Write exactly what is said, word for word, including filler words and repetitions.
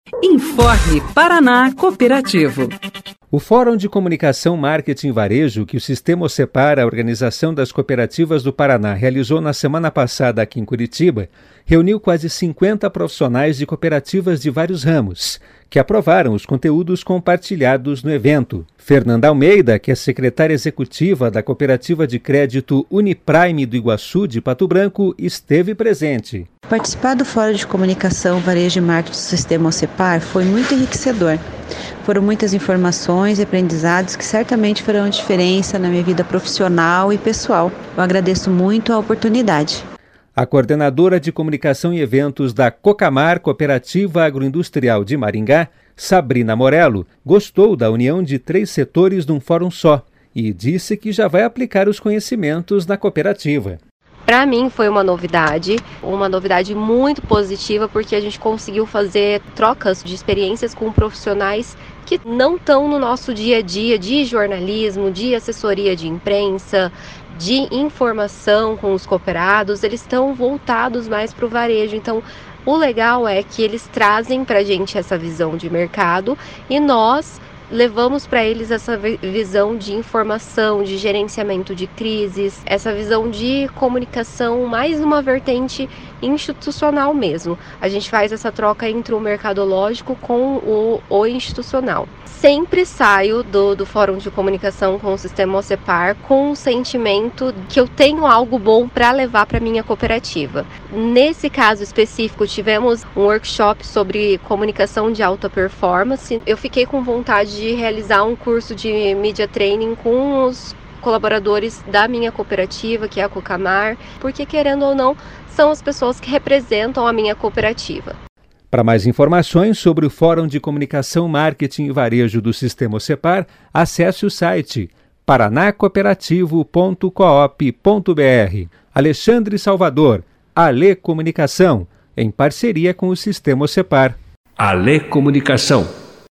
Informe Paraná Cooperativo. O Fórum de Comunicação, Marketing e Varejo, que o Sistema OCEPAR, a Organização das Cooperativas do Paraná, realizou na semana passada aqui em Curitiba, reuniu quase cinquenta profissionais de cooperativas de vários ramos, que aprovaram os conteúdos compartilhados no evento. Fernanda Almeida, que é secretária executiva da Cooperativa de Crédito Uniprime do Iguaçu, de Pato Branco, esteve presente. Participar do Fórum de Comunicação, Varejo e Marketing do Sistema OCEPAR foi muito enriquecedor. Foram muitas informações e aprendizados que certamente farão diferença na minha vida profissional e pessoal. Eu agradeço muito a oportunidade. A coordenadora de comunicação e eventos da Cocamar, Cooperativa Agroindustrial de Maringá, Sabrina Morello, gostou da união de três setores num fórum só e disse que já vai aplicar os conhecimentos na cooperativa. Para mim foi uma novidade, uma novidade muito positiva, porque a gente conseguiu fazer trocas de experiências com profissionais que não estão no nosso dia a dia de jornalismo, de assessoria de imprensa, de informação com os cooperados. Eles estão voltados mais para o varejo. Então, o legal é que eles trazem para a gente essa visão de mercado e nós levamos para eles essa visão de informação, de gerenciamento de crises, essa visão de comunicação, mais uma vertente institucional mesmo. A gente faz essa troca entre o mercadológico com o, o institucional. Sempre saio do, do Fórum de Comunicação com o Sistema OCEPAR com o sentimento que eu tenho algo bom para levar para minha cooperativa. Nesse caso específico, tivemos um workshop sobre comunicação de alta performance. Eu fiquei com vontade de realizar um curso de media training com os colaboradores da minha cooperativa, que é a Cocamar, porque, querendo ou não, são as pessoas que representam a minha cooperativa. Para mais informações sobre o Fórum de Comunicação, Marketing e Varejo do Sistema OCEPAR, acesse o site paraná cooperativo ponto coop ponto br. Alexandre Salvador, Ale Comunicação, em parceria com o Sistema OCEPAR. Ale Comunicação.